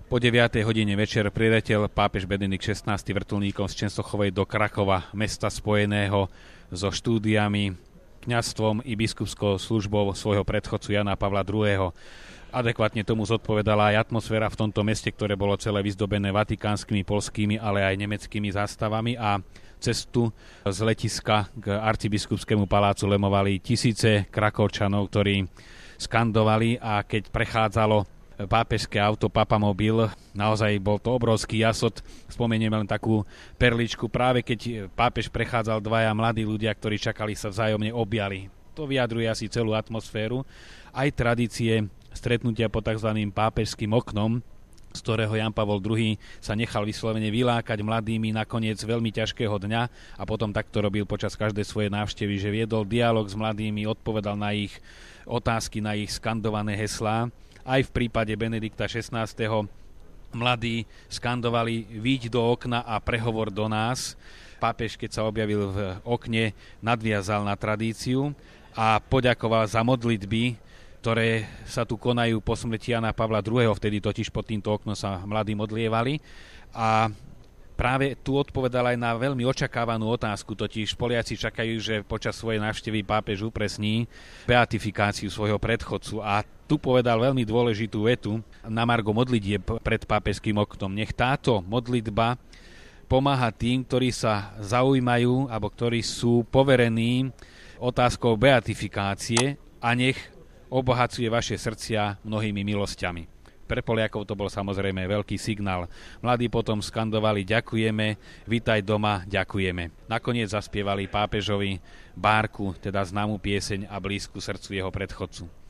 Po 9. hodine večer priletel pápež Benedikt XVI vrtuľníkom z Čenstochovej do Krakova, mesta spojeného so štúdiami, kňazstvom i biskupskou službou svojho predchodcu Jana Pavla II. Adekvátne tomu zodpovedala aj atmosféra v tomto meste, ktoré bolo celé vyzdobené vatikánskymi, poľskými, ale aj nemeckými zástavami, a cestu z letiska k arcibiskupskému palácu lemovali tisíce Krakovčanov, ktorí skandovali, a keď prechádzalo pápežské auto Papamobil, naozaj bol to obrovský jasot. Spomenieme len takú perličku, práve keď pápež prechádzal, dvaja mladí ľudia, ktorí čakali, sa vzájomne objali. To vyjadruje asi celú atmosféru, aj tradície stretnutia pod tzv. Pápežským oknom, z ktorého Jan Pavol II sa nechal vyslovene vylákať mladými nakoniec veľmi ťažkého dňa, a potom takto robil počas každej svojej návštevy, že viedol dialog s mladými, odpovedal na ich otázky, na ich skandované heslá. Aj v prípade Benedikta XVI. Mladí skandovali: "Výď do okna a prehovor do nás." Pápež, keď sa objavil v okne, nadviazal na tradíciu a poďakoval za modlitby, ktoré sa tu konajú po smrti Jana Pavla II. Vtedy totiž pod týmto oknom sa mladí modlievali. A práve tu odpovedal aj na veľmi očakávanú otázku, totiž Poliaci čakajú, že počas svojej návštevy pápež upresní beatifikáciu svojho predchodcu, a tu povedal veľmi dôležitú vetu na margo modlitieb pred pápežským oknom. Nech táto modlitba pomáha tým, ktorí sa zaujímajú alebo ktorí sú poverení otázkou beatifikácie, a nech obohacuje vaše srdcia mnohými milosťami. Pre Poliakov to bol samozrejme veľký signál. Mladí potom skandovali: "Ďakujeme, vitaj doma, ďakujeme." Nakoniec zaspievali pápežovi bárku, teda známu pieseň a blízku srdcu jeho predchodcu.